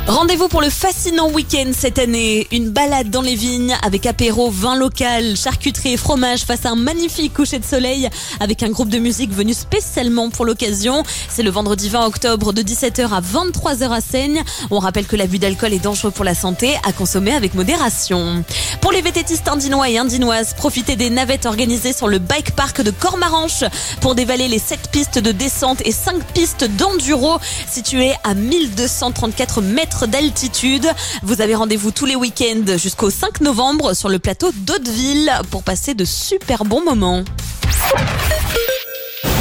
Rendez-vous pour le fascinant week-end cette année. Une balade dans les vignes avec apéro, vin local, charcuterie et fromage face à un magnifique coucher de soleil avec un groupe de musique venu spécialement pour l'occasion. C'est le vendredi 20 octobre de 17h à 23h à Seigne. On rappelle que l'abus d'alcool est dangereux pour la santé, à consommer avec modération. Pour les vététistes indinois et indinoises, profitez des navettes organisées sur le bike park de Cormaranche pour dévaler les 7 pistes de descente et 5 pistes d'enduro situées à 1234 mètres d'altitude. Vous avez rendez-vous tous les week-ends jusqu'au 5 novembre sur le plateau d'Hauteville pour passer de super bons moments.